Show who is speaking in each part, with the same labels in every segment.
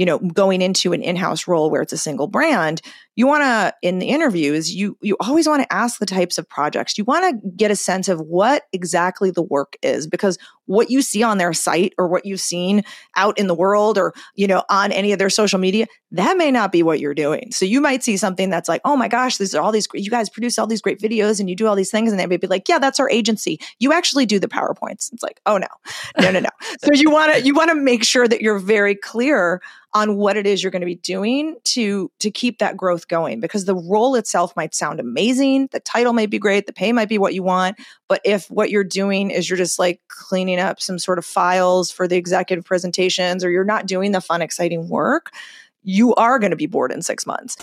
Speaker 1: going into an in-house role where it's a single brand, you want to, in the interviews, you always want to ask the types of projects. You want to get a sense of what exactly the work is, because what you see on their site or what you've seen out in the world or, on any of their social media, that may not be what you're doing. So you might see something that's like, oh my gosh, these are all these, you guys produce all these great videos and you do all these things. And they may be like, yeah, that's our agency. You actually do the PowerPoints. It's like, oh no. So you want to make sure that you're very clear on what it is you're going to be doing to keep that growth going, because the role itself might sound amazing. The title might be great. The pay might be what you want. But if what you're doing is you're just like cleaning up some sort of files for the executive presentations, or you're not doing the fun, exciting work, you are going to be bored in 6 months.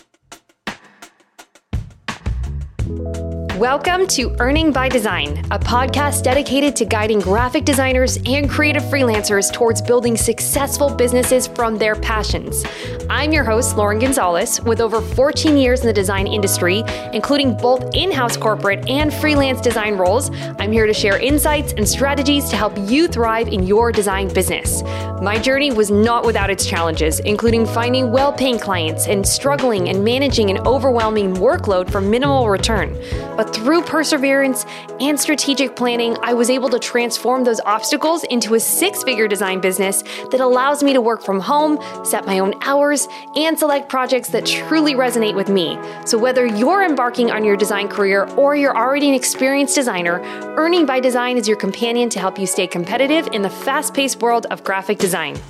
Speaker 2: Welcome to Earning by Design, a podcast dedicated to guiding graphic designers and creative freelancers towards building successful businesses from their passions. I'm your host, Lauren Gonzalez, with over 14 years in the design industry, including both in-house corporate and freelance design roles. I'm here to share insights and strategies to help you thrive in your design business. My journey was not without its challenges, including finding well-paying clients and struggling and managing an overwhelming workload for minimal return. But through perseverance and strategic planning, I was able to transform those obstacles into a 6-figure design business that allows me to work from home, set my own hours, and select projects that truly resonate with me. So whether you're embarking on your design career or you're already an experienced designer, Earning by Design is your companion to help you stay competitive in the fast-paced world of graphic design.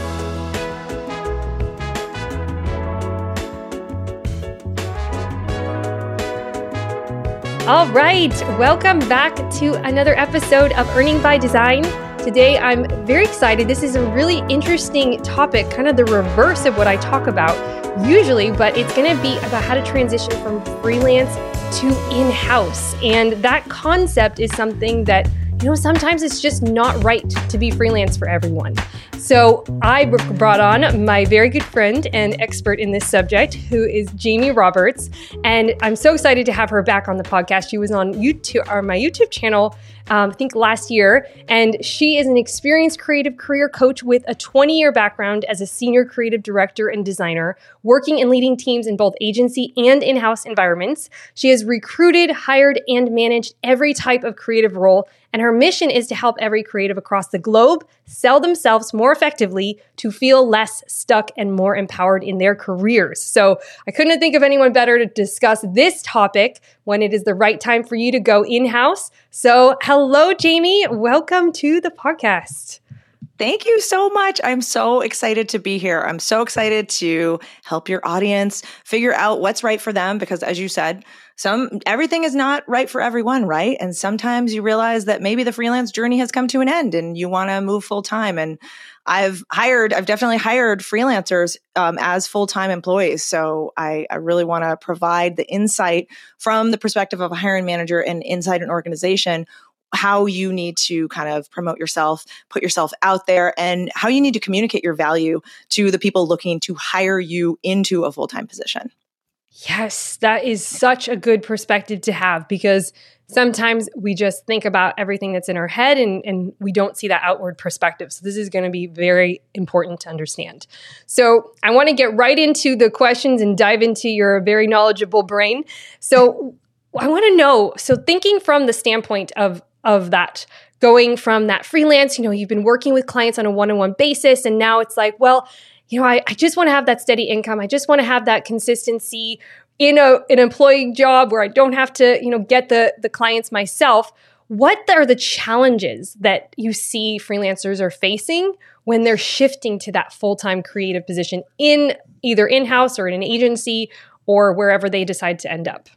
Speaker 2: All right, welcome back to another episode of Earning by Design. Today, I'm very excited. This is a really interesting topic, kind of the reverse of what I talk about usually, but it's going to be about how to transition from freelance to in-house. And that concept is something that, sometimes it's just not right to be freelance for everyone. So I brought on my very good friend and expert in this subject, who is Jamie Roberts. And I'm so excited to have her back on the podcast. She was on YouTube, or my YouTube channel, I think last year. And she is an experienced creative career coach with a 20-year background as a senior creative director and designer, working and leading teams in both agency and in-house environments. She has recruited, hired, and managed every type of creative role. And her mission is to help every creative across the globe sell themselves more effectively to feel less stuck and more empowered in their careers. So I couldn't think of anyone better to discuss this topic when it is the right time for you to go in-house. So hello, Jamie. Welcome to the podcast.
Speaker 1: Thank you so much. I'm so excited to be here. I'm so excited to help your audience figure out what's right for them, because as you said, everything is not right for everyone, right? And sometimes you realize that maybe the freelance journey has come to an end and you want to move full time. And I've definitely hired freelancers as full-time employees. So I really want to provide the insight from the perspective of a hiring manager and inside an organization, how you need to kind of promote yourself, put yourself out there, and how you need to communicate your value to the people looking to hire you into a full-time position.
Speaker 2: Yes, that is such a good perspective to have, because sometimes we just think about everything that's in our head and we don't see that outward perspective. So this is going to be very important to understand. So I want to get right into the questions and dive into your very knowledgeable brain. So I want to know, so thinking from the standpoint of that, going from that freelance, you've been working with clients on a one-on-one basis, and now it's like, well, I just want to have that steady income. I just want to have that consistency in an employee job where I don't have to, get the clients myself. What are the challenges that you see freelancers are facing when they're shifting to that full-time creative position in either in-house or in an agency or wherever they decide to end up?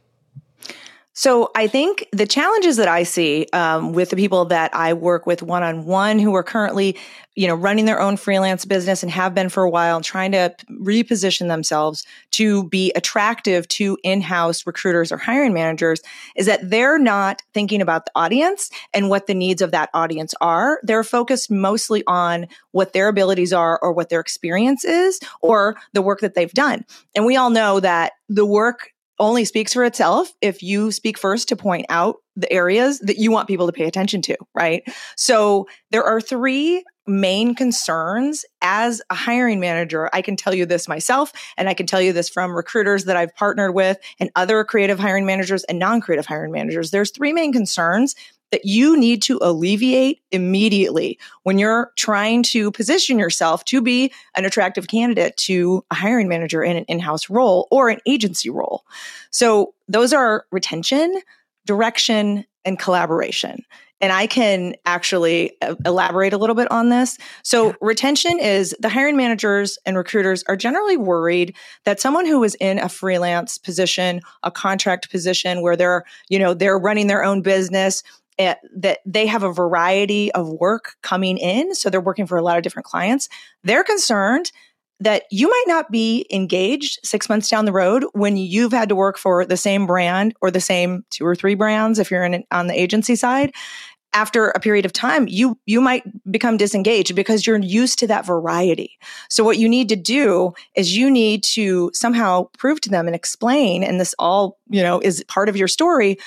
Speaker 1: So I think the challenges that I see with the people that I work with one-on-one who are currently, running their own freelance business and have been for a while, trying to reposition themselves to be attractive to in-house recruiters or hiring managers, is that they're not thinking about the audience and what the needs of that audience are. They're focused mostly on what their abilities are or what their experience is or the work that they've done. And we all know that the work only speaks for itself if you speak first to point out the areas that you want people to pay attention to, right? So there are 3 main concerns as a hiring manager, I can tell you this myself, and I can tell you this from recruiters that I've partnered with and other creative hiring managers and non-creative hiring managers. There's three main concerns that you need to alleviate immediately when you're trying to position yourself to be an attractive candidate to a hiring manager in an in-house role or an agency role. So those are retention, direction, and collaboration. And I can actually elaborate a little bit on this. So retention is the hiring managers and recruiters are generally worried that someone who is in a freelance position, a contract position where they're running their own business, that they have a variety of work coming in. So they're working for a lot of different clients. They're concerned that you might not be engaged 6 months down the road when you've had to work for the same brand or the same 2 or 3 brands if you're on the agency side. After a period of time, you might become disengaged because you're used to that variety. So what you need to do is you need to somehow prove to them and explain, and this all, is part of your story,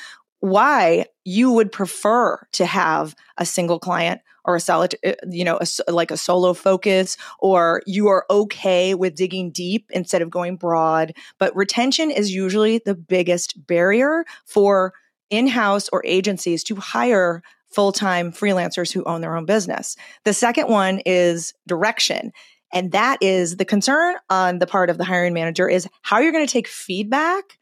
Speaker 1: why you would prefer to have a single client or a solid, like a solo focus, or you are okay with digging deep instead of going broad. But retention is usually the biggest barrier for in-house or agencies to hire full-time freelancers who own their own business. The second one is direction. And that is the concern on the part of the hiring manager is how you're going to take feedback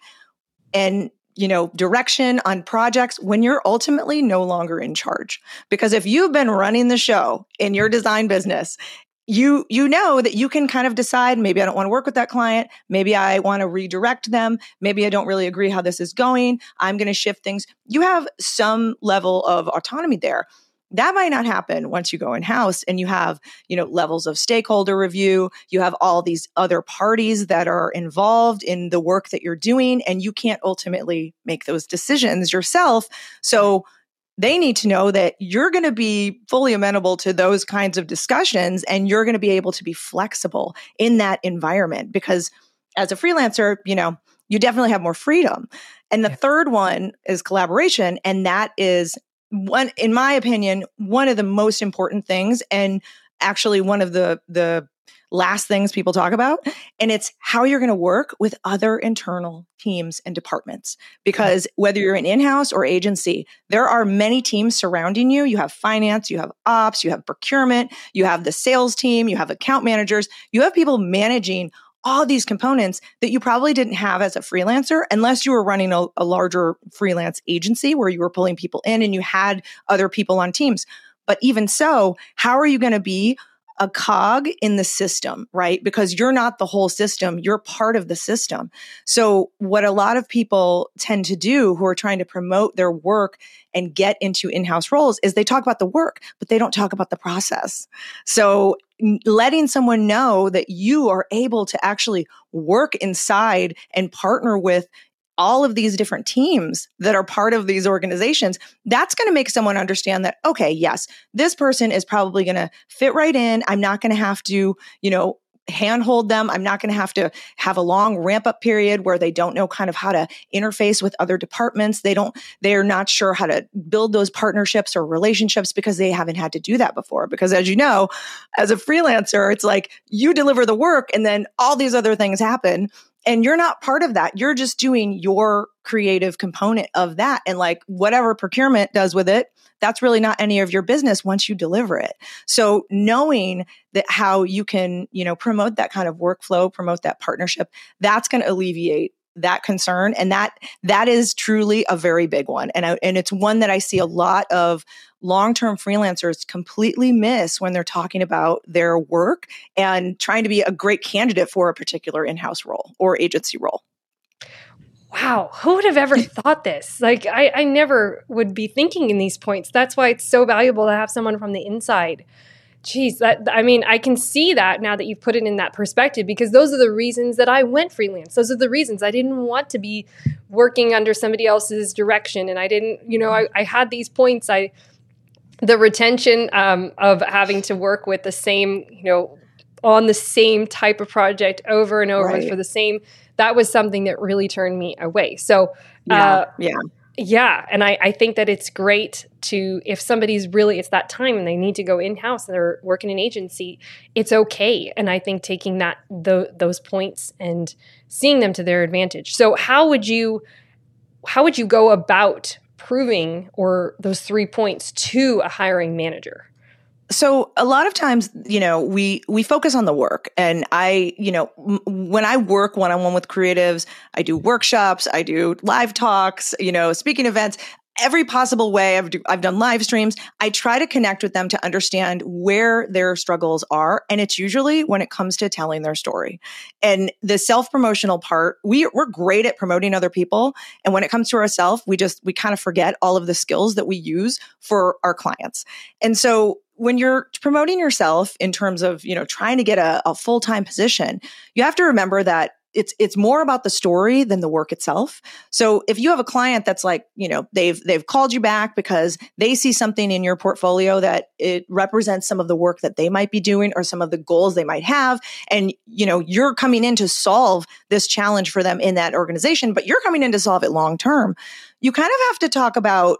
Speaker 1: and direction on projects when you're ultimately no longer in charge. Because if you've been running the show in your design business, you know that you can kind of decide, maybe I don't want to work with that client. Maybe I want to redirect them. Maybe I don't really agree how this is going. I'm going to shift things. You have some level of autonomy there. That might not happen once you go in-house and you have, levels of stakeholder review. You have all these other parties that are involved in the work that you're doing, and you can't ultimately make those decisions yourself. So they need to know that you're going to be fully amenable to those kinds of discussions, and you're going to be able to be flexible in that environment because as a freelancer, you definitely have more freedom. And the third one is collaboration. And that is one, in my opinion, one of the most important things, and actually one of the last things people talk about. And it's how you're going to work with other internal teams and departments. Because whether you're an in-house or agency, there are many teams surrounding you. You have finance, you have ops, you have procurement, you have the sales team, you have account managers, you have people managing all these components that you probably didn't have as a freelancer unless you were running a larger freelance agency where you were pulling people in and you had other people on teams. But even so, how are you going to be a cog in the system, right? Because you're not the whole system, you're part of the system. So what a lot of people tend to do who are trying to promote their work and get into in-house roles is they talk about the work, but they don't talk about the process. So letting someone know that you are able to actually work inside and partner with all of these different teams that are part of these organizations, that's going to make someone understand that, okay, yes, this person is probably going to fit right in. I'm not going to have to, handhold them. I'm not going to have a long ramp up period where they don't know kind of how to interface with other departments. They're not sure how to build those partnerships or relationships because they haven't had to do that before. Because as you know, as a freelancer, it's like you deliver the work and then all these other things happen. And you're not part of that. You're just doing your creative component of that. And like whatever procurement does with it, that's really not any of your business once you deliver it. So knowing that how you can, promote that kind of workflow, promote that partnership, that's going to alleviate that concern. And that is truly a very big one. And it's one that I see a lot of long-term freelancers completely miss when they're talking about their work and trying to be a great candidate for a particular in-house role or agency role.
Speaker 2: Wow, who would have ever thought this? Like, I never would be thinking in these points. That's why it's so valuable to have someone from the inside. Geez, I can see that now that you've put it in that perspective, because those are the reasons that I went freelance. Those are the reasons I didn't want to be working under somebody else's direction. And I didn't, I had these points. The retention of having to work with the same, on the same type of project over and over
Speaker 1: right.
Speaker 2: for the same, that was something that really turned me away. So,
Speaker 1: yeah.
Speaker 2: Yeah. And I think that it's great to, if somebody's really, it's that time and they need to go in-house and they're working in agency, it's okay. And I think taking those points and seeing them to their advantage. So how would you go about proving or those 3 points to a hiring manager?
Speaker 1: So a lot of times, we focus on the work, and when I work one-on-one with creatives, I do workshops, I do live talks, speaking events, every possible way. I've done live streams. I try to connect with them to understand where their struggles are. And it's usually when it comes to telling their story. And the self-promotional part, we're great at promoting other people. And when it comes to ourselves, we kind of forget all of the skills that we use for our clients. And so when you're promoting yourself in terms of, trying to get a full-time position, you have to remember that it's more about the story than the work itself. So if you have a client that's like, they've called you back because they see something in your portfolio that it represents some of the work that they might be doing or some of the goals they might have, and you're coming in to solve this challenge for them in that organization, but you're coming in to solve it long term, you kind of have to talk about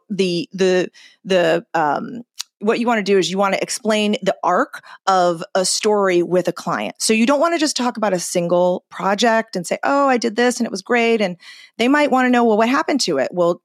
Speaker 1: what you want to do is you want to explain the arc of a story with a client. So you don't want to just talk about a single project and say, oh, I did this and it was great. And they might want to know, well, what happened to it? Well,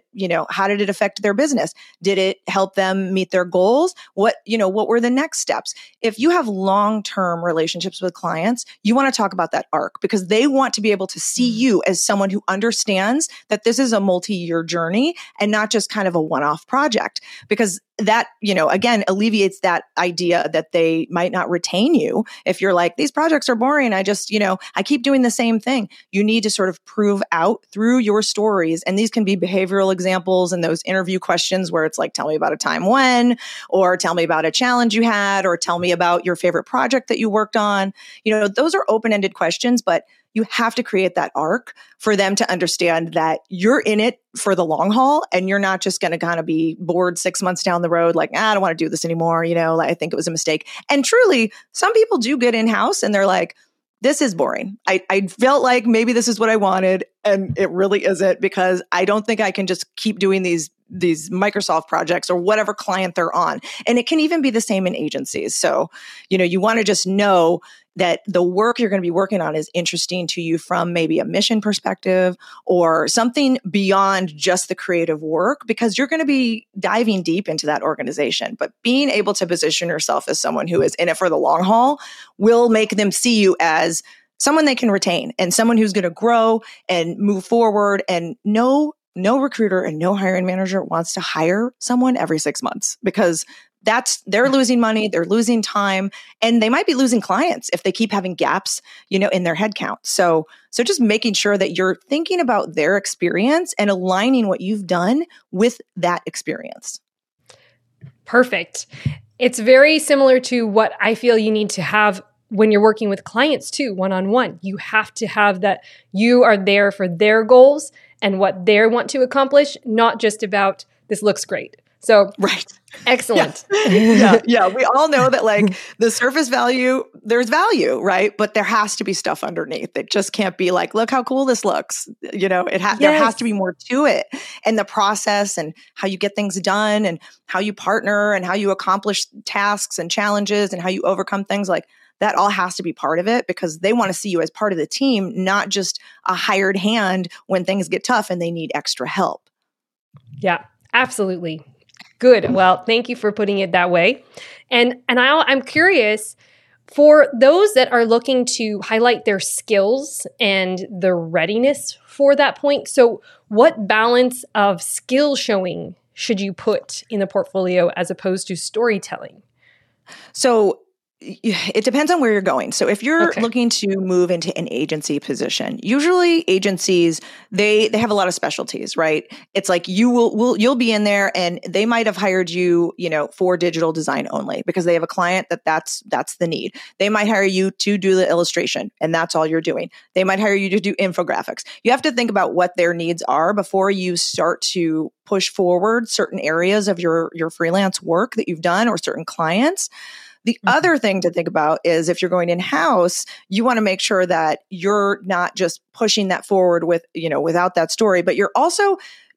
Speaker 1: how did it affect their business? Did it help them meet their goals? What were the next steps? If you have long-term relationships with clients, you want to talk about that arc because they want to be able to see you as someone who understands that this is a multi-year journey and not just kind of a one-off project, because that, again, alleviates that idea that they might not retain you. If you're like, these projects are boring, I just, I keep doing the same thing. You need to sort of prove out through your stories. And these can be behavioral examples and those interview questions where it's like, tell me about a time when, or tell me about a challenge you had, or tell me about your favorite project that you worked on. Those are open-ended questions, but you have to create that arc for them to understand that you're in it for the long haul and you're not just going to kind of be bored 6 months down the road, like, I don't want to do this anymore. I think it was a mistake. And truly, some people do get in-house and they're like, this is boring. I felt like maybe this is what I wanted and it really isn't, because I don't think I can just keep doing these Microsoft projects or whatever client they're on. And it can even be the same in agencies. So, you want to just know that the work you're going to be working on is interesting to you from maybe a mission perspective or something beyond just the creative work, because you're going to be diving deep into that organization. But being able to position yourself as someone who is in it for the long haul will make them see you as someone they can retain and someone who's going to grow and move forward. And no recruiter and no hiring manager wants to hire someone every 6 months, because they're losing money, they're losing time, and they might be losing clients if they keep having gaps, in their headcount. So just making sure that you're thinking about their experience and aligning what you've done with that experience.
Speaker 2: Perfect. It's very similar to what I feel you need to have when you're working with clients too, one-on-one. You have to have that you are there for their goals and what they want to accomplish, not just about this looks great. So,
Speaker 1: right.
Speaker 2: Excellent.
Speaker 1: Yeah. We all know that like the surface value, there's value, right? But there has to be stuff underneath. It just can't be like, look how cool this looks. There has to be more to it. And the process and how you get things done and how you partner and how you accomplish tasks and challenges and how you overcome things, like that all has to be part of it, because they want to see you as part of the team, not just a hired hand when things get tough and they need extra help.
Speaker 2: Yeah, absolutely. Good. Well, thank you for putting it that way. And I'm curious, for those that are looking to highlight their skills and the readiness for that point, so what balance of skill showing should you put in the portfolio as opposed to storytelling?
Speaker 1: So it depends on where you're going. So if you're looking to move into an agency position, usually agencies, they have a lot of specialties, right? It's like you'll be in there and they might have hired you, for digital design only because they have a client that's the need. They might hire you to do the illustration and that's all you're doing. They might hire you to do infographics. You have to think about what their needs are before you start to push forward certain areas of your freelance work that you've done or certain clients. The other thing to think about is if you're going in-house, you want to make sure that you're not just pushing that forward with, without that story, but you're also,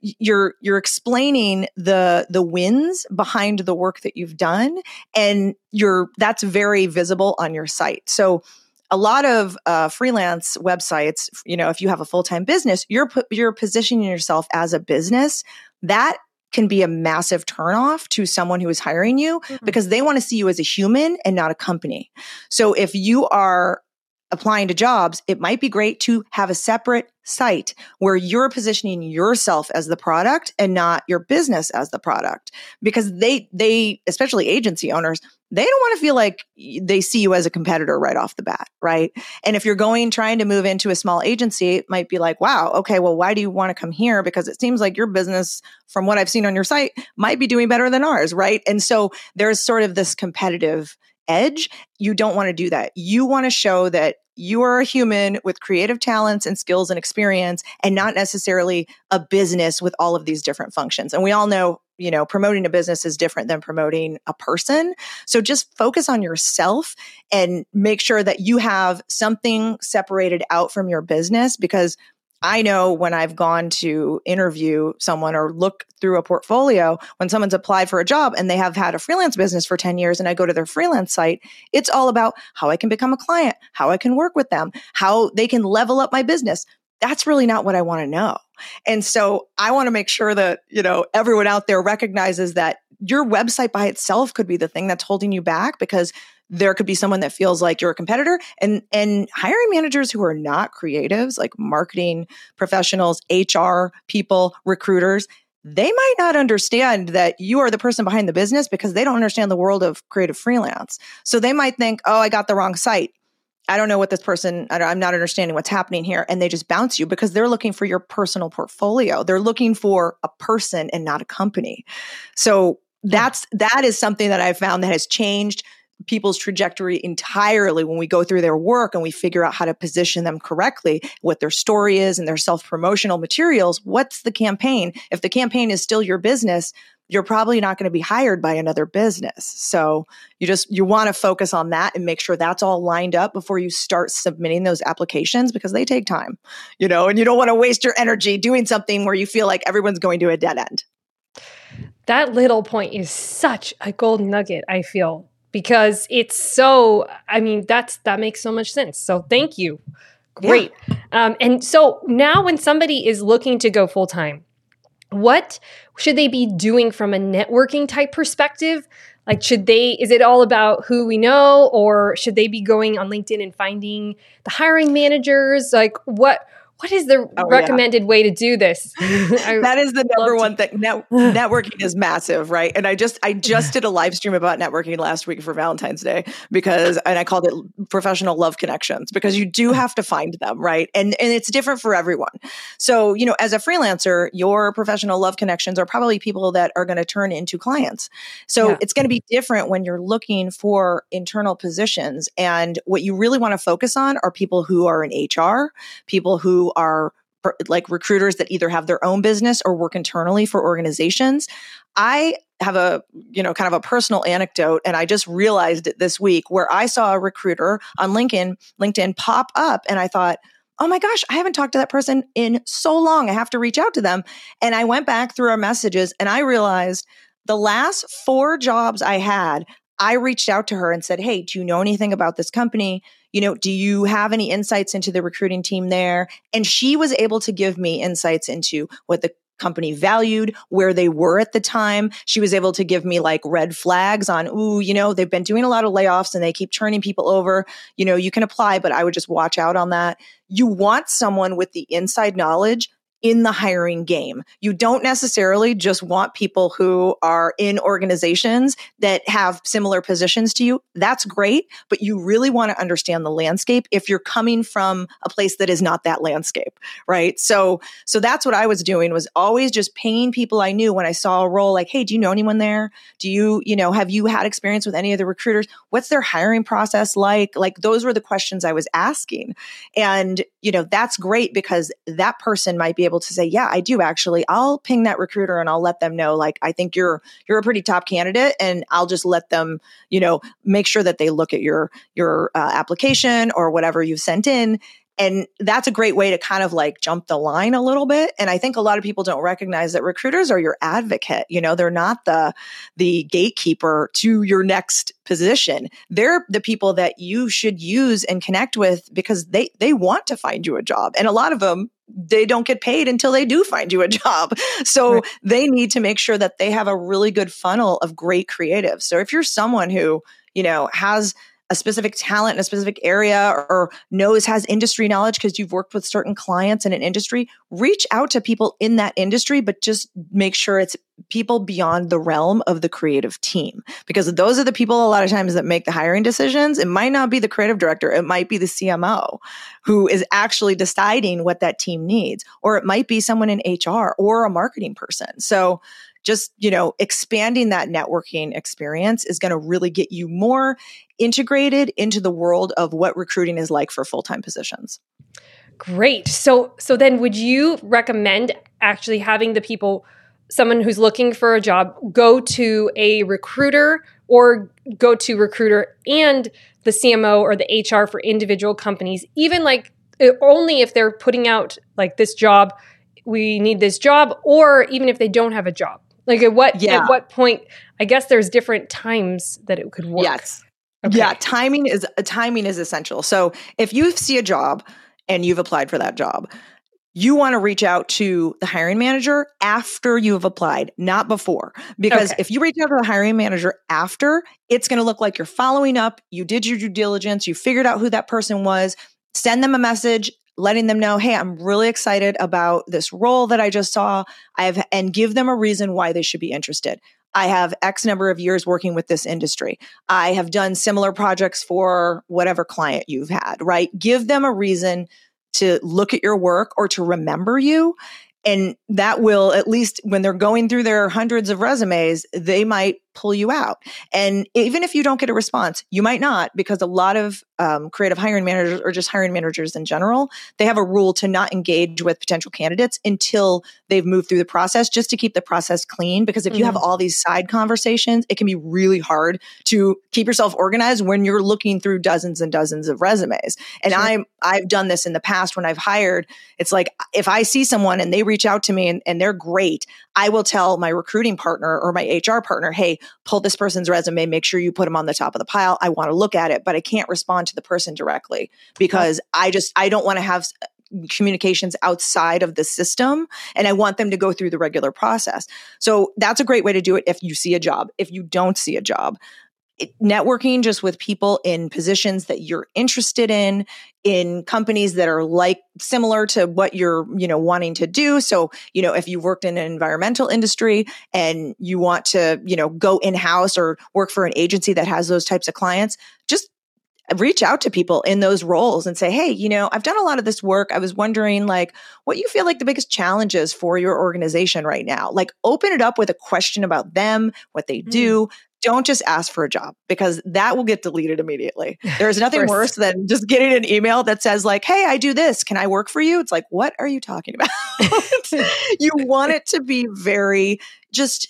Speaker 1: you're explaining the wins behind the work that you've done, and that's very visible on your site. So a lot of freelance websites, if you have a full-time business, you're positioning yourself as a business. That can be a massive turnoff to someone who is hiring you because they want to see you as a human and not a company. So if you are applying to jobs, it might be great to have a separate site where you're positioning yourself as the product and not your business as the product, because they, especially agency owners, they don't want to feel like they see you as a competitor right off the bat, right? And if you're trying to move into a small agency, it might be like, wow, okay, well, why do you want to come here? Because it seems like your business, from what I've seen on your site, might be doing better than ours, right? And so there's sort of this competitive edge. You don't want to do that. You want to show that you are a human with creative talents and skills and experience, and not necessarily a business with all of these different functions. And we all know, promoting a business is different than promoting a person. So just focus on yourself and make sure that you have something separated out from your business, because I know when I've gone to interview someone or look through a portfolio, when someone's applied for a job and they have had a freelance business for 10 years and I go to their freelance site, it's all about how I can become a client, how I can work with them, how they can level up my business. That's really not what I want to know. And so I want to make sure that, everyone out there recognizes that your website by itself could be the thing that's holding you back, because there could be someone that feels like you're a competitor, and hiring managers who are not creatives, like marketing professionals, HR people, recruiters, they might not understand that you are the person behind the business because they don't understand the world of creative freelance. So they might think, oh, I got the wrong site. I don't know what this person, I'm not understanding what's happening here. And they just bounce you because they're looking for your personal portfolio. They're looking for a person and not a company. So that is something that I've found that has changed people's trajectory entirely when we go through their work and we figure out how to position them correctly, what their story is and their self-promotional materials. What's the campaign? If the campaign is still your business, you're probably not going to be hired by another business. So you want to focus on that and make sure that's all lined up before you start submitting those applications, because they take time, and you don't want to waste your energy doing something where you feel like everyone's going to a dead end.
Speaker 2: That little point is such a golden nugget, I feel, because it's so, that makes so much sense. So thank you. Great. Yeah. And so now when somebody is looking to go full-time, what should they be doing from a networking type perspective? Like, is it all about who we know, or should they be going on LinkedIn and finding the hiring managers? Like, what is the recommended way to do this?
Speaker 1: That is the number one thing. Networking is massive, right? And I just did a live stream about networking last week for Valentine's Day and I called it Professional Love Connections, because you do have to find them, right? And it's different for everyone. So, as a freelancer, your professional love connections are probably people that are going to turn into clients. So it's going to be different when you're looking for internal positions. And what you really want to focus on are people who are in HR, people who are like recruiters that either have their own business or work internally for organizations. I have a, kind of a personal anecdote, and I just realized it this week, where I saw a recruiter on LinkedIn pop up, and I thought, oh my gosh, I haven't talked to that person in so long. I have to reach out to them. And I went back through our messages and I realized the last 4 jobs I had, I reached out to her and said, hey, do you know anything about this company? Do you have any insights into the recruiting team there? And she was able to give me insights into what the company valued, where they were at the time. She was able to give me like red flags on, they've been doing a lot of layoffs and they keep turning people over. You can apply, but I would just watch out on that. You want someone with the inside knowledge in the hiring game. You don't necessarily just want people who are in organizations that have similar positions to you. That's great, but you really want to understand the landscape if you're coming from a place that is not that landscape, right? So that's what I was doing, was always just pinging people I knew when I saw a role, like, hey, do you know anyone there? Do you, have you had experience with any of the recruiters? What's their hiring process like? Like, those were the questions I was asking. And, that's great, because that person might be able to say, yeah, I do actually. I'll ping that recruiter and I'll let them know, like, I think you're a pretty top candidate, and I'll just let them, make sure that they look at your application or whatever you've sent in. And that's a great way to kind of like jump the line a little bit. And I think a lot of people don't recognize that recruiters are your advocate. They're not the gatekeeper to your next position. They're the people that you should use and connect with because they want to find you a job. And a lot of them, they don't get paid until they do find you a job. So they need to make sure that they have a really good funnel of great creatives. So if you're someone who, has a specific talent in a specific area or has industry knowledge because you've worked with certain clients in an industry, reach out to people in that industry, but just make sure it's people beyond the realm of the creative team, because those are the people a lot of times that make the hiring decisions. It might not be the creative director. It might be the CMO who is actually deciding what that team needs, or it might be someone in HR or a marketing person. So just, expanding that networking experience is going to really get you more integrated into the world of what recruiting is like for full-time positions.
Speaker 2: Great. So then would you recommend actually having the people, someone who's looking for a job, go to a recruiter or go to recruiter and the CMO or the HR for individual companies, even like only if they're putting out like this job, we need this job, or even if they don't have a job? Like at what point, I guess there's different times that it could work.
Speaker 1: Yes. Okay. Yeah. Timing is essential. So if you see a job and you've applied for that job, you want to reach out to the hiring manager after you have applied, not before. Because if you reach out to the hiring manager after, it's going to look like you're following up. You did your due diligence. You figured out who that person was. Send them a message, letting them know, hey, I'm really excited about this role that I just saw. And give them a reason why they should be interested. I have X number of years working with this industry. I have done similar projects for whatever client you've had, right? Give them a reason to look at your work or to remember you. And that will, at least when they're going through their hundreds of resumes, they might pull you out. And even if you don't get a response, you might not, because a lot of creative hiring managers, or just hiring managers in general, they have a rule to not engage with potential candidates until they've moved through the process, just to keep the process clean. Because if you have all these side conversations, it can be really hard to keep yourself organized when you're looking through dozens and dozens of resumes. And I've done this in the past when I've hired. It's like, if I see someone and they reach out to me and they're great, I will tell my recruiting partner or my HR partner, hey, pull this person's resume, make sure you put them on the top of the pile. I want to look at it, but I can't respond to the person directly because I don't want to have communications outside of the system, and I want them to go through the regular process. So that's a great way to do it if you see a job. If you don't see a job, networking just with people in positions that you're interested in companies that are like similar to what you're, wanting to do. So, if you've worked in an environmental industry and you want to, go in-house or work for an agency that has those types of clients, just reach out to people in those roles and say, hey, I've done a lot of this work. I was wondering what you feel like the biggest challenges for your organization right now. Open it up with a question about them, what they do. Don't just ask for a job, because that will get deleted immediately. There's nothing worse than just getting an email that says hey, I do this. Can I work for you? It's like, what are you talking about? You want it to be very just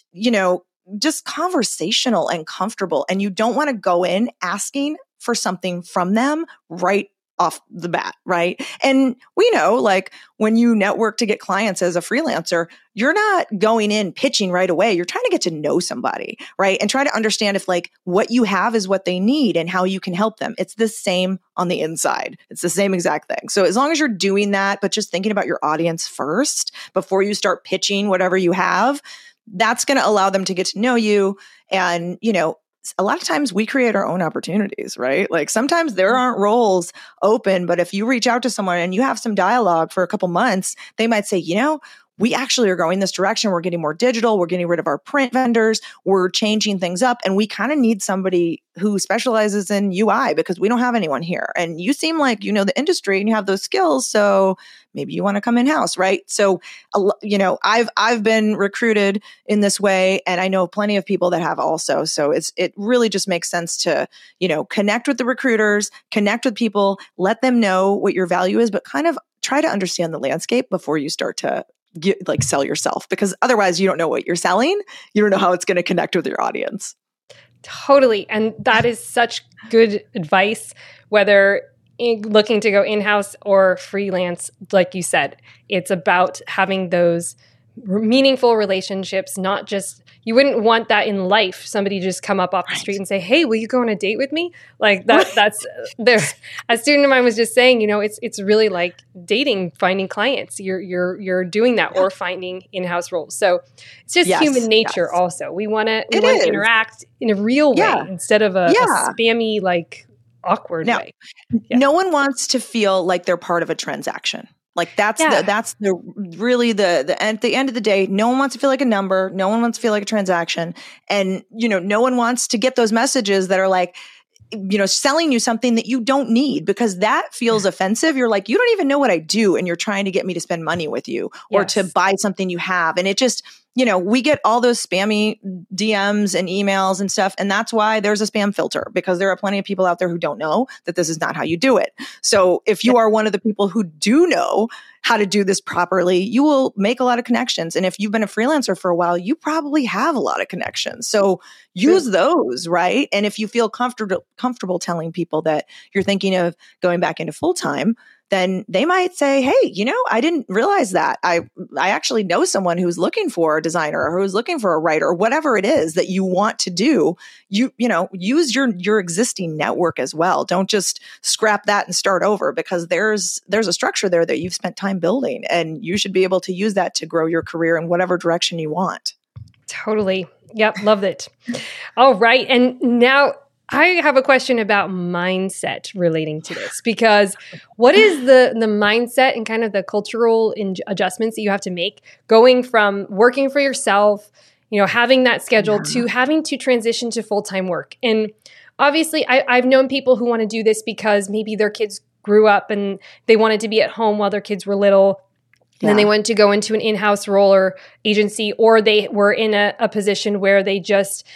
Speaker 1: conversational and comfortable. And you don't want to go in asking for something from them right off the bat, right? And we know, when you network to get clients as a freelancer, you're not going in pitching right away. You're trying to get to know somebody, right? And try to understand if what you have is what they need and how you can help them. It's the same on the inside. It's the same exact thing. So as long as you're doing that, but just thinking about your audience first before you start pitching whatever you have, that's going to allow them to get to know you. And, a lot of times we create our own opportunities, right? Sometimes there aren't roles open, but if you reach out to someone and you have some dialogue for a couple months, they might say, we actually are going this direction. We're getting more digital. We're getting rid of our print vendors. We're changing things up. And we kind of need somebody who specializes in UI because we don't have anyone here. And you seem like you know the industry and you have those skills. So maybe you want to come in-house, right? So, I've been recruited in this way, and I know plenty of people that have also. So it really just makes sense to, connect with the recruiters, connect with people, let them know what your value is, but kind of try to understand the landscape before you start to sell yourself, because otherwise you don't know what you're selling. You don't know how it's going to connect with your audience.
Speaker 2: Totally. And that is such good advice, whether looking to go in-house or freelance, like you said, it's about having those meaningful relationships, not just, you wouldn't want that in life. Somebody just come up off the street and say, hey, will you go on a date with me? Like that's there. A student of mine was just saying, it's really like dating, finding clients. You're doing that or finding in-house roles. So it's just human nature also. We want to interact in a real way instead of a spammy, like awkward way.
Speaker 1: No one wants to feel like they're part of a transaction. Like that's the really the at the end of the day, no one wants to feel like a number. No one wants to feel like a transaction. And, no one wants to get those messages that are like, selling you something that you don't need, because that feels offensive. You're like, you don't even know what I do. And you're trying to get me to spend money with you or to buy something you have. And it just, we get all those spammy DMs and emails and stuff. And that's why there's a spam filter, because there are plenty of people out there who don't know that this is not how you do it. So if you are one of the people who do know how to do this properly, you will make a lot of connections. And if you've been a freelancer for a while, you probably have a lot of connections. So use those, right? And if you feel comfortable telling people that you're thinking of going back into full-time, then they might say, hey, I didn't realize that. I actually know someone who's looking for a designer or who's looking for a writer, or whatever it is that you want to do. Use your existing network as well. Don't just scrap that and start over, because there's a structure there that you've spent time building, and you should be able to use that to grow your career in whatever direction you want.
Speaker 2: Totally. Yep. Loved it. All right. And now I have a question about mindset relating to this, because what is the mindset and kind of the cultural adjustments that you have to make going from working for yourself, having that schedule to having to transition to full-time work? And obviously I've known people who want to do this because maybe their kids grew up and they wanted to be at home while their kids were little. And then they wanted to go into an in-house role or agency, or they were in a position where they just,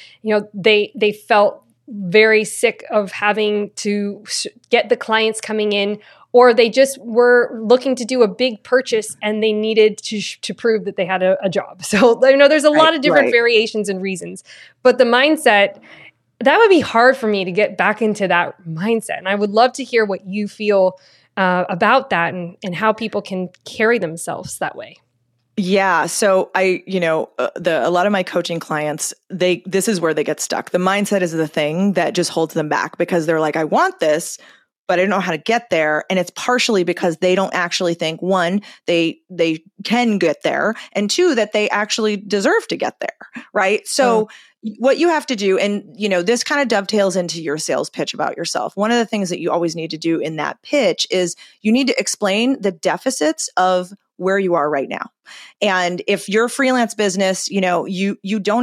Speaker 2: they felt very sick of having to get the clients coming in, or they just were looking to do a big purchase and they needed to prove that they had a job. So, there's a lot of different variations and reasons, but the mindset, that would be hard for me to get back into that mindset. And I would love to hear what you feel about that and how people can carry themselves that way.
Speaker 1: Yeah. So a lot of my coaching clients, this is where they get stuck. The mindset is the thing that just holds them back, because they're like, I want this, but I don't know how to get there. And it's partially because they don't actually think, one, they can get there, and two, that they actually deserve to get there. Right. So what you have to do, and this kind of dovetails into your sales pitch about yourself. One of the things that you always need to do in that pitch is you need to explain the deficits of where you are right now. And if you're a freelance business, you don't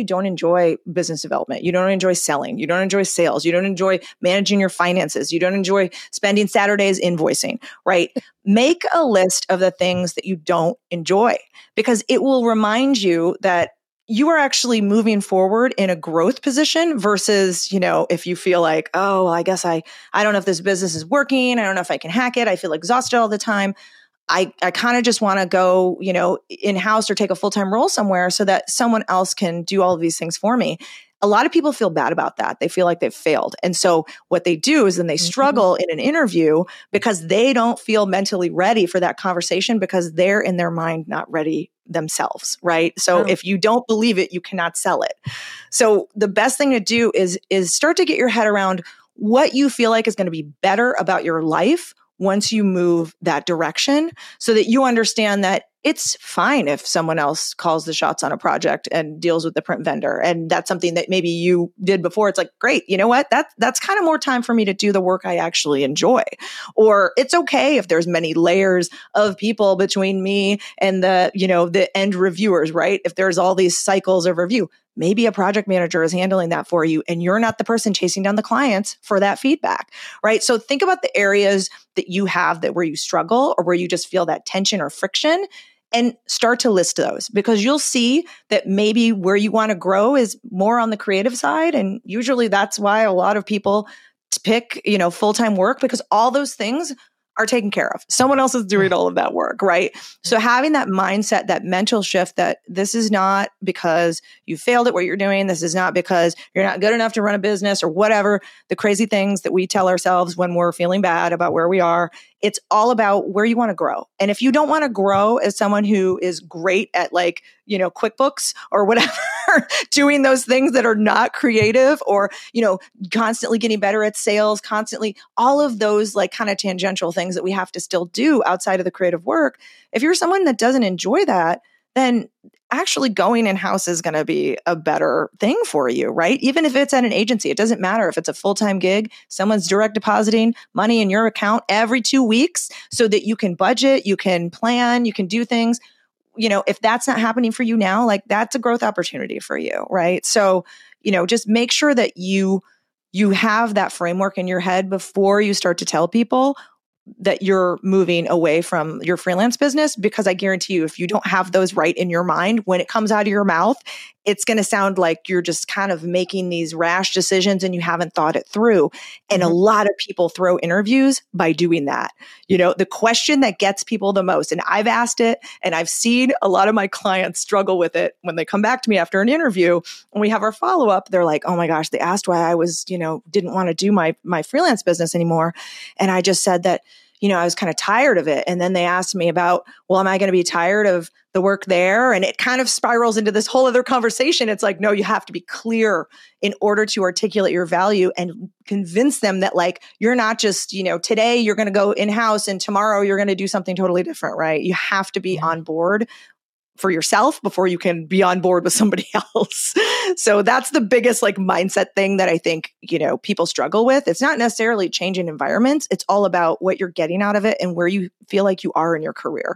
Speaker 1: enjoy business development. You don't enjoy selling. You don't enjoy sales. You don't enjoy managing your finances. You don't enjoy spending Saturdays invoicing, right? Make a list of the things that you don't enjoy, because it will remind you that you are actually moving forward in a growth position versus, if you feel like, oh, well, I guess I don't know if this business is working. I don't know if I can hack it. I feel exhausted all the time. I kind of just want to go, in-house or take a full-time role somewhere so that someone else can do all of these things for me. A lot of people feel bad about that. They feel like they've failed. And so what they do is then they struggle in an interview because they don't feel mentally ready for that conversation, because they're in their mind not ready themselves, right? So if you don't believe it, you cannot sell it. So the best thing to do is start to get your head around what you feel like is going to be better about your life once you move that direction, so that you understand that it's fine if someone else calls the shots on a project and deals with the print vendor. And that's something that maybe you did before. It's like, great, you know what? That's kind of more time for me to do the work I actually enjoy. Or it's okay if there's many layers of people between me and the end reviewers, right? If there's all these cycles of review, maybe a project manager is handling that for you, and you're not the person chasing down the clients for that feedback, right? So think about the areas that you have where you struggle or where you just feel that tension or friction, and start to list those, because you'll see that maybe where you want to grow is more on the creative side. And usually that's why a lot of people pick, full-time work, because all those things are taken care of. Someone else is doing all of that work, right? So having that mindset, that mental shift that this is not because you failed at what you're doing. This is not because you're not good enough to run a business or whatever the crazy things that we tell ourselves when we're feeling bad about where we are. It's all about where you want to grow. And if you don't want to grow as someone who is great at QuickBooks or whatever, doing those things that are not creative or, constantly getting better at sales, constantly all of those kind of tangential things that we have to still do outside of the creative work. If you're someone that doesn't enjoy that, then actually going in-house is going to be a better thing for you, right? Even if it's at an agency, it doesn't matter if it's a full-time gig, someone's direct depositing money in your account every 2 weeks so that you can budget, you can plan, you can do things. If that's not happening for you now, that's a growth opportunity for you, right? So, just make sure that you have that framework in your head before you start to tell people that you're moving away from your freelance business, because I guarantee you, if you don't have those right in your mind, when it comes out of your mouth, it's going to sound like you're just kind of making these rash decisions and you haven't thought it through. And a lot of people throw interviews by doing that. The question that gets people the most, and I've asked it and I've seen a lot of my clients struggle with it when they come back to me after an interview and we have our follow-up, they're like, oh my gosh, they asked why I was, didn't want to do my freelance business anymore. And I just said that, I was kind of tired of it. And then they asked me about, well, am I going to be tired of the work there? And it kind of spirals into this whole other conversation. It's like, no, you have to be clear in order to articulate your value and convince them that you're not just, today you're going to go in-house and tomorrow you're going to do something totally different, right? You have to be on board for yourself before you can be on board with somebody else. So that's the biggest mindset thing that I think, people struggle with. It's not necessarily changing environments. It's all about what you're getting out of it and where you feel like you are in your career.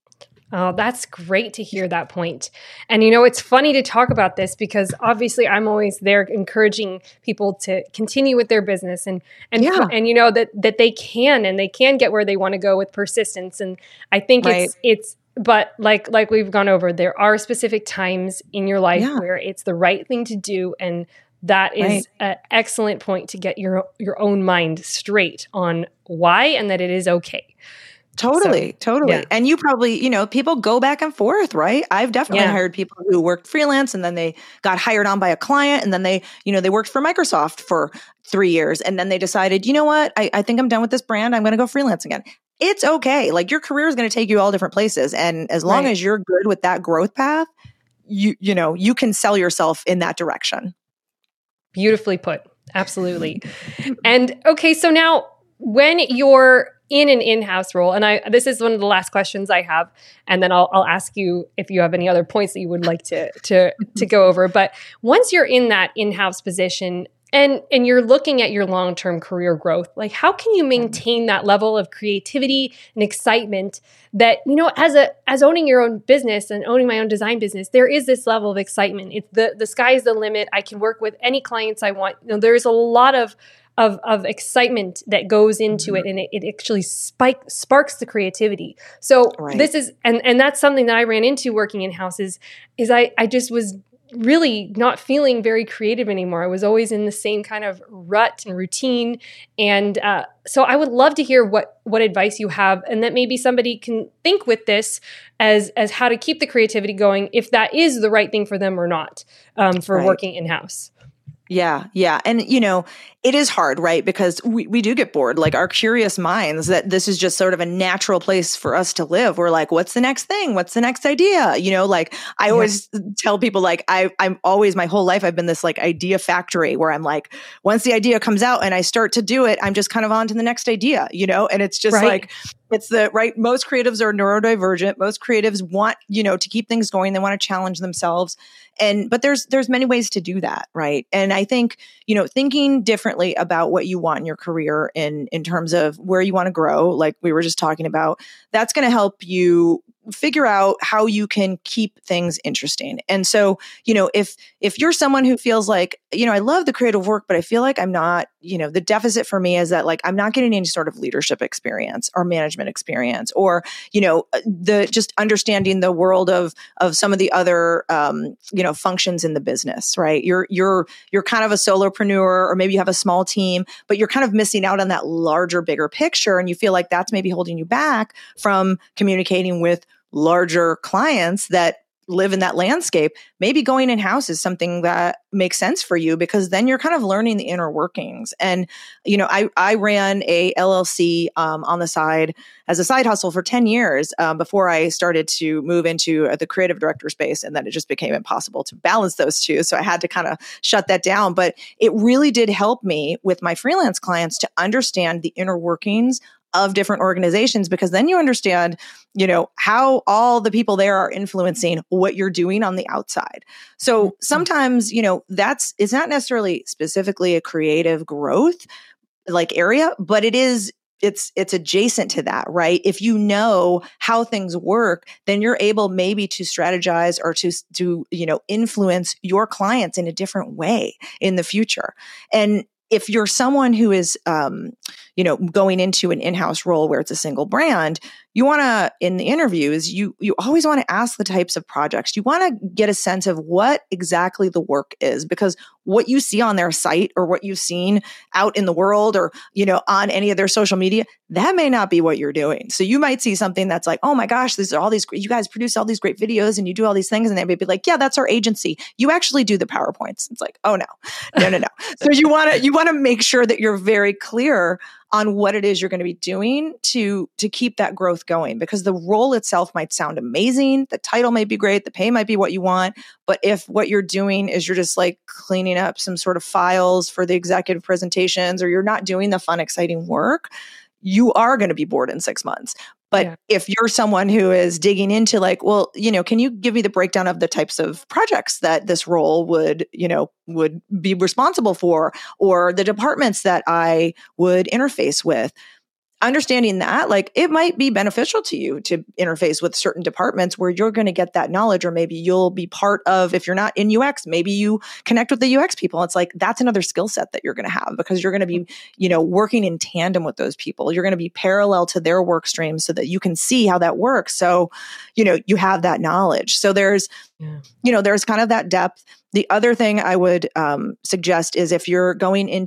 Speaker 2: Oh, that's great to hear that point. And it's funny to talk about this because obviously I'm always there encouraging people to continue with their business and that they can get where they want to go with persistence. And I think but like we've gone over, there are specific times in your life where it's the right thing to do. And that is an excellent point to get your own mind straight on why and that it is okay.
Speaker 1: Totally. Yeah. And you probably, people go back and forth, right? I've definitely hired people who worked freelance and then they got hired on by a client and then they worked for Microsoft for 3 years and then they decided, you know what, I think I'm done with this brand. I'm going to go freelance again. It's okay. Your career is going to take you all different places. And as long as you're good with that growth path, you can sell yourself in that direction.
Speaker 2: Beautifully put. Absolutely. And okay, so now when you're in an in-house role, and this is one of the last questions I have, and then I'll ask you if you have any other points that you would like to go over. But once you're in that in-house position, and you're looking at your long-term career growth, how can you maintain that level of creativity and excitement that, as owning your own business and owning my own design business, there is this level of excitement. It's the sky's the limit. I can work with any clients I want. There's a lot of excitement that goes into it, and it actually sparks the creativity. So this is, and that's something that I ran into working in-house is I just was really not feeling very creative anymore. I was always in the same kind of rut and routine. And so I would love to hear what advice you have, and that maybe somebody can think with this as how to keep the creativity going, if that is the right thing for them or not, for working in-house.
Speaker 1: Yeah. And, it is hard, right? Because we do get bored, our curious minds, that this is just sort of a natural place for us to live. We're like, what's the next thing? What's the next idea? I always tell people, I'm always, my whole life, I've been this idea factory where I'm once the idea comes out and I start to do it, I'm just kind of on to the next idea, and it's just it's most creatives are neurodivergent. Most creatives want, to keep things going. They want to challenge themselves. But there's many ways to do that. Right. And I think, thinking differently about what you want in your career in terms of where you want to grow, like we were just talking about, that's going to help you figure out how you can keep things interesting. And so, if you're someone who feels like, I love the creative work, but I feel like I'm not, the deficit for me is that like, I'm not getting any sort of leadership experience or management experience, or, the just understanding the world of some of the other, functions in the business, right? You're kind of a solopreneur, or maybe you have a small team, but you're kind of missing out on that larger, bigger picture. And you feel like that's maybe holding you back from communicating with larger clients that live in that landscape. Maybe going in-house is something that makes sense for you, because then you're kind of learning the inner workings. And, I ran a LLC on the side as a side hustle for 10 years before I started to move into the creative director space. And then it just became impossible to balance those two. So I had to kind of shut that down. But it really did help me with my freelance clients to understand the inner workings of different organizations, because then you understand, how all the people there are influencing what you're doing on the outside. So sometimes, it's not necessarily specifically a creative growth like area, but it's adjacent to that, right? If you know how things work, then you're able maybe to strategize or to influence your clients in a different way in the future. And if you're someone who is, going into an in-house role where it's a single brand, you want to, in the interviews, you always want to ask the types of projects. You want to get a sense of what exactly the work is, because what you see on their site or what you've seen out in the world or, on any of their social media, that may not be what you're doing. So you might see something that's like, oh my gosh, these are all these, you guys produce all these great videos and you do all these things. And they may be like, yeah, that's our agency. You actually do the PowerPoints. It's like, oh no. So you want to make sure that you're very clear on what it is you're going to be doing to keep that growth going, because the role itself might sound amazing. The title may be great. The pay might be what you want. But if what you're doing is you're just like cleaning up some sort of files for the executive presentations, or you're not doing the fun, exciting work, you are going to be bored in 6 months. But if you're someone who is digging into like, well, can you give me the breakdown of the types of projects that this role would be responsible for, or the departments that I would interface with? Understanding that, like, it might be beneficial to you to interface with certain departments where you're going to get that knowledge, or maybe you'll be part of, if you're not in UX, maybe you connect with the UX people. It's like, that's another skill set that you're going to have, because you're going to be, working in tandem with those people. You're going to be parallel to their work streams so that you can see how that works. So, you have that knowledge. So there's kind of that depth. The other thing I would suggest is if you're looking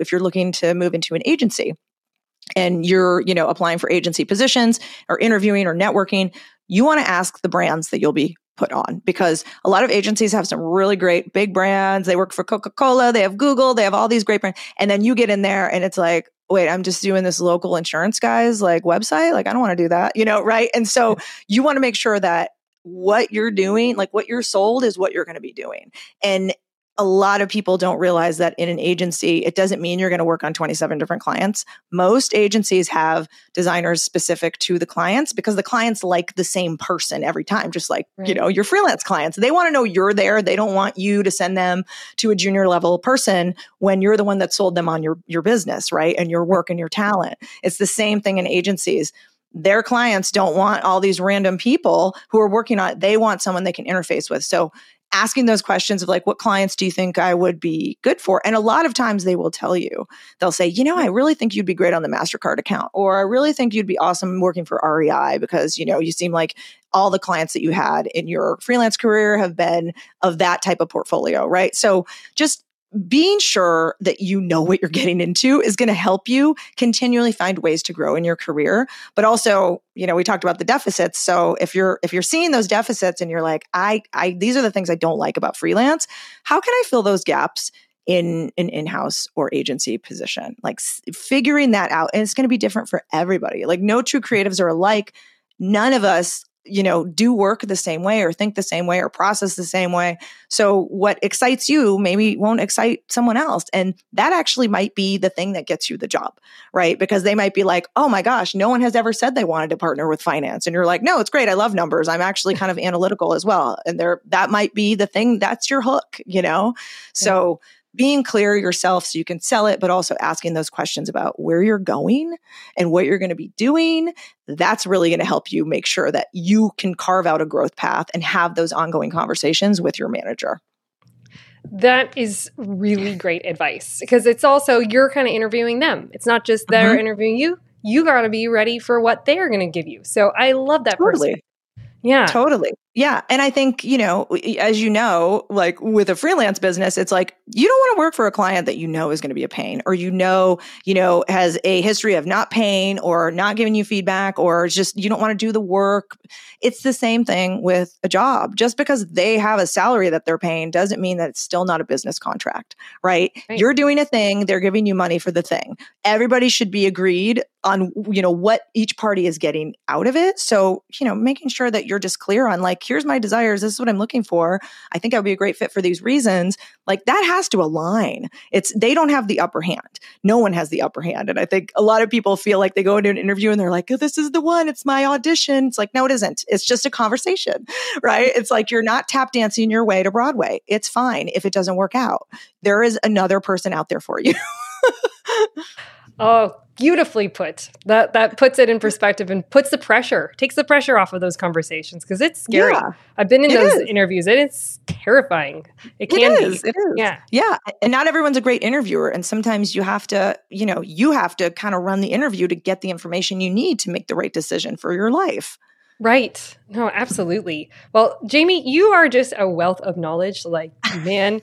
Speaker 1: to move into an agency, and you're, applying for agency positions or interviewing or networking, you want to ask the brands that you'll be put on, because a lot of agencies have some really great big brands. They work for Coca-Cola, they have Google, they have all these great brands. And then you get in there and it's like, wait, I'm just doing this local insurance guy's like website. Like, I don't want to do that, right? And so you want to make sure that what you're doing, like what you're sold, is what you're going to be doing. And a lot of people don't realize that in an agency, it doesn't mean you're going to work on 27 different clients. Most agencies have designers specific to the clients, because the clients like the same person every time, just like, your freelance clients. They want to know you're there. They don't want you to send them to a junior level person when you're the one that sold them on your business, right? And your work and your talent. It's the same thing in agencies. Their clients don't want all these random people who are working on it. They want someone they can interface with. So asking those questions of like, what clients do you think I would be good for? And a lot of times they will tell you, they'll say, I really think you'd be great on the MasterCard account, or I really think you'd be awesome working for REI, because, you seem like all the clients that you had in your freelance career have been of that type of portfolio, right? So just being sure that you know what you're getting into is going to help you continually find ways to grow in your career. But also, we talked about the deficits. So if you're seeing those deficits and you're like, these are the things I don't like about freelance, how can I fill those gaps in an in-house or agency position? Like figuring that out. And it's going to be different for everybody. Like no two creatives are alike. None of us do work the same way or think the same way or process the same way. So what excites you maybe won't excite someone else. And that actually might be the thing that gets you the job, right? Because they might be like, oh my gosh, no one has ever said they wanted to partner with finance. And you're like, no, it's great. I love numbers. I'm actually kind of analytical as well. And that might be the thing that's your hook, So being clear yourself so you can sell it, but also asking those questions about where you're going and what you're going to be doing. That's really going to help you make sure that you can carve out a growth path and have those ongoing conversations with your manager.
Speaker 2: That is really great advice, because it's also, you're kind of interviewing them. It's not just they're interviewing you. You got to be ready for what they're going to give you. So I love that perspective. Yeah.
Speaker 1: Totally. Yeah. And I think, as you know, like with a freelance business, it's like, you don't want to work for a client that is going to be a pain, or has a history of not paying or not giving you feedback, or just you don't want to do the work. It's the same thing with a job. Just because they have a salary that they're paying doesn't mean that it's still not a business contract, right? You're doing a thing, they're giving you money for the thing. Everybody should be agreed on, what each party is getting out of it. So, making sure that you're just clear on like, here's my desires. This is what I'm looking for. I think I would be a great fit for these reasons. Like that has to align. They don't have the upper hand. No one has the upper hand. And I think a lot of people feel like they go into an interview and they're like, oh, this is the one. It's my audition. It's like, no, it isn't. It's just a conversation, right? It's like, you're not tap dancing your way to Broadway. It's fine if it doesn't work out. There is another person out there for you.
Speaker 2: Oh, beautifully put. That puts it in perspective and takes the pressure off of those conversations, because it's scary. Yeah, I've been in those interviews and it's terrifying. It can be. It is. Yeah.
Speaker 1: Yeah. And not everyone's a great interviewer. And sometimes you have to, kind of run the interview to get the information you need to make the right decision for your life.
Speaker 2: Right. No, absolutely. Well, Jamie, you are just a wealth of knowledge. Like, man,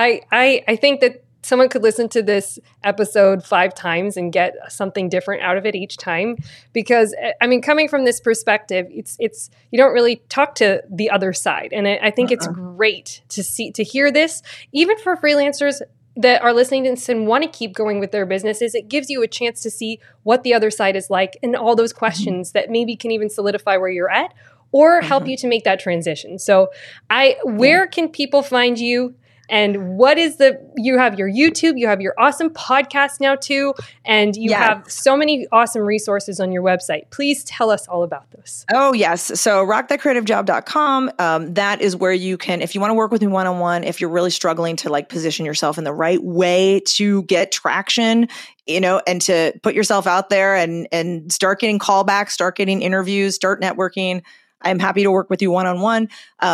Speaker 2: I think that someone could listen to this episode 5 times and get something different out of it each time. Because, coming from this perspective, it's you don't really talk to the other side. And I think it's great to hear this, even for freelancers that are listening to this and want to keep going with their businesses. It gives you a chance to see what the other side is like, and all those questions that maybe can even solidify where you're at or help you to make that transition. So where can people find you? And you have your YouTube, you have your awesome podcast now too, and you have so many awesome resources on your website. Please tell us all about those.
Speaker 1: Oh, yes. So rockthatcreativejob.com, that is where you can, if you want to work with me one-on-one, if you're really struggling to like position yourself in the right way to get traction, and to put yourself out there and start getting callbacks, start getting interviews, start networking. I'm happy to work with you one-on-one.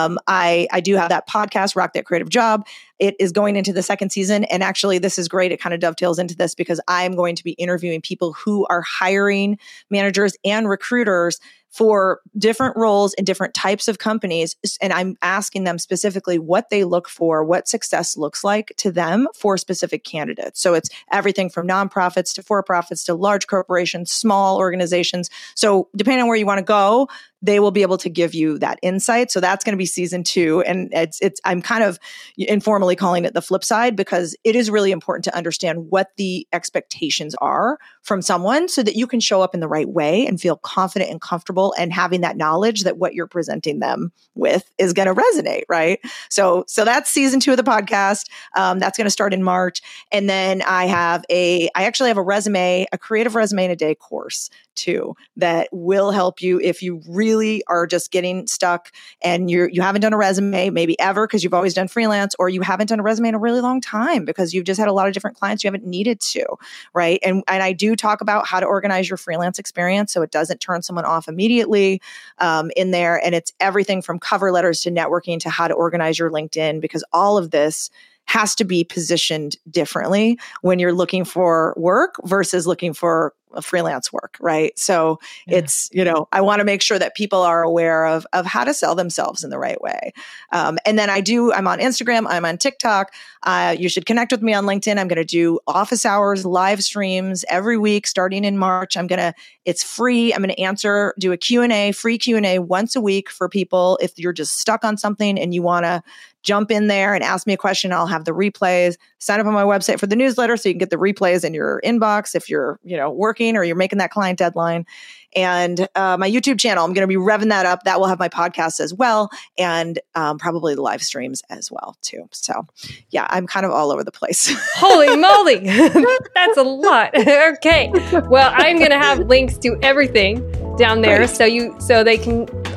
Speaker 1: I do have that podcast, Rock That Creative Job. It is going into the 2nd season. And actually, this is great. It kind of dovetails into this because I'm going to be interviewing people who are hiring managers and recruiters for different roles in different types of companies. And I'm asking them specifically what they look for, what success looks like to them for specific candidates. So it's everything from nonprofits to for-profits to large corporations, small organizations. So depending on where you want to go, they will be able to give you that insight. So that's going to be season 2. And I'm kind of informally calling it the flip side, because it is really important to understand what the expectations are from someone so that you can show up in the right way and feel confident and comfortable and having that knowledge that what you're presenting them with is going to resonate, right? So that's season 2 of the podcast. That's going to start in March. And then I actually have a creative resume in a day course too, that will help you if you really are just getting stuck and you haven't done a resume maybe ever because you've always done freelance, or you haven't done a resume in a really long time because you've just had a lot of different clients you haven't needed to, right? And I do talk about how to organize your freelance experience so it doesn't turn someone off immediately in there. And it's everything from cover letters to networking to how to organize your LinkedIn, because all of this has to be positioned differently when you're looking for work versus looking for freelance work, right? So it's, I want to make sure that people are aware of how to sell themselves in the right way. And then I'm on Instagram, I'm on TikTok. You should connect with me on LinkedIn. I'm going to do office hours, live streams every week, starting in March. It's free. I'm going to do a free Q&A once a week for people. If you're just stuck on something and you want to jump in there and ask me a question, I'll have the replays. Sign up on my website for the newsletter so you can get the replays in your inbox if you're, working or you're making that client deadline. And my YouTube channel, I'm going to be revving that up. That will have my podcast as well, and probably the live streams as well too. So yeah, I'm kind of all over the place.
Speaker 2: Holy moly. That's a lot. Okay. Well, I'm going to have links to everything down there. Great. So they can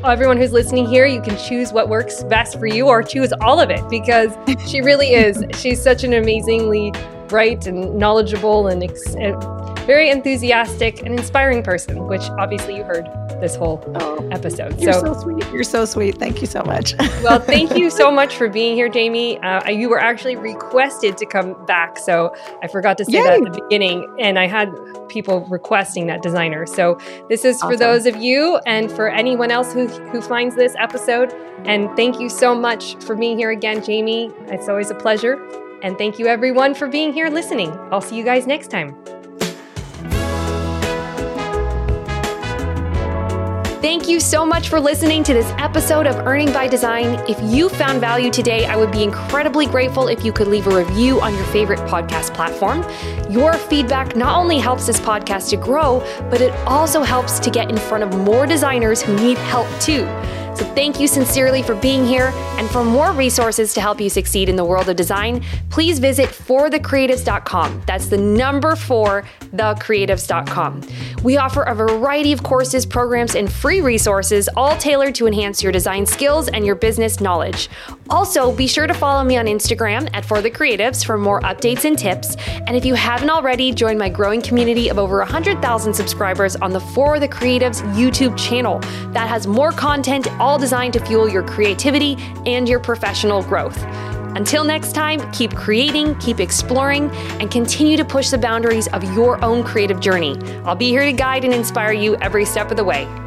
Speaker 2: everyone who's listening here, you can choose what works best for you or choose all of it, because she really is. She's such an amazingly bright and knowledgeable and very enthusiastic and inspiring person, which obviously you heard this whole episode.
Speaker 1: You're so sweet. You're so sweet. Thank you so much.
Speaker 2: Well, thank you so much for being here, Jamie. You were actually requested to come back, so I forgot to say that at the beginning, and I had people requesting that designer. So this is for those of you and for anyone else who finds this episode. And thank you so much for being here again, Jamie. It's always a pleasure. And thank you everyone for being here listening. I'll see you guys next time. Thank you so much for listening to this episode of Earning by Design. If you found value today, I would be incredibly grateful if you could leave a review on your favorite podcast platform. Your feedback not only helps this podcast to grow, but it also helps to get in front of more designers who need help too. So thank you sincerely for being here. And for more resources to help you succeed in the world of design, please visit forthecreatives.com. That's the number 4, thecreatives.com. We offer a variety of courses, programs, and free resources, all tailored to enhance your design skills and your business knowledge. Also, be sure to follow me on Instagram at forthecreatives for more updates and tips. And if you haven't already, join my growing community of over 100,000 subscribers on the For the Creatives YouTube channel that has more content, all designed to fuel your creativity and your professional growth. Until next time, keep creating, keep exploring, and continue to push the boundaries of your own creative journey. I'll be here to guide and inspire you every step of the way.